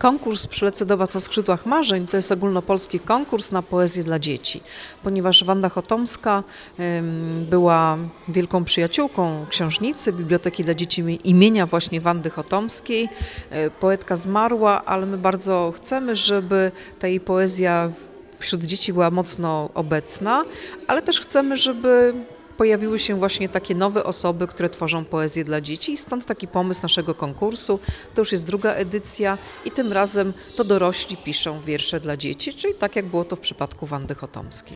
Konkurs Przylecę do Was na skrzydłach marzeń to jest ogólnopolski konkurs na poezję dla dzieci, ponieważ Wanda Chotomska była wielką przyjaciółką książnicy, Biblioteki dla Dzieci imienia właśnie Wandy Chotomskiej. Poetka zmarła, ale my bardzo chcemy, żeby ta jej poezja wśród dzieci była mocno obecna, ale też chcemy, żeby pojawiły się właśnie takie nowe osoby, które tworzą poezję dla dzieci i stąd taki pomysł naszego konkursu. To już jest druga edycja i tym razem to dorośli piszą wiersze dla dzieci, czyli tak jak było to w przypadku Wandy Chotomskiej.